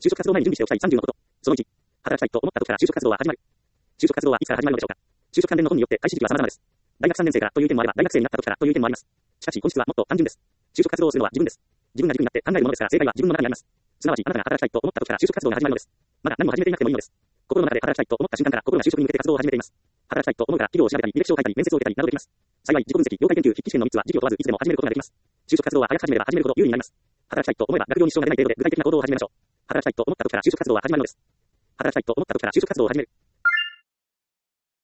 就職活動前に準備しておきたい30のこと。その1、働きたいと思った時から就職活動は始まる。就職活動はいつから始まるのでしょうか。就職関連の本によって開始時期は様々です。大学3年生からという意見もあれば、大学生になった時からという意見もあります。しかし本質はもっと単純です。就職活動をするのは自分です。自分が軸になって考えるものですから、正解は自分の中にあります。すなわち、あなたが働きたいと思った時から就職活動が始まるのです。まだ何も始めていなくてもいいのです。心の中で働きたいと思った瞬間から心が就職に向けて活動を始めています。働きたいと思うから企業を調べたり、履歴書を書いたり、面接を受けたりなどできます。幸い、自己分析、業界研究、筆記試験の3つは時期を問わずいつでも始めることができます。就職活動は早く始めれば始めるほど有利になります。働きたいと思えば学業に支障が出ない程度で具体的な行動を始めましょう。働きたいと思った時から就職活動は始まるのです。働きたいと思った時から就職活動を始める。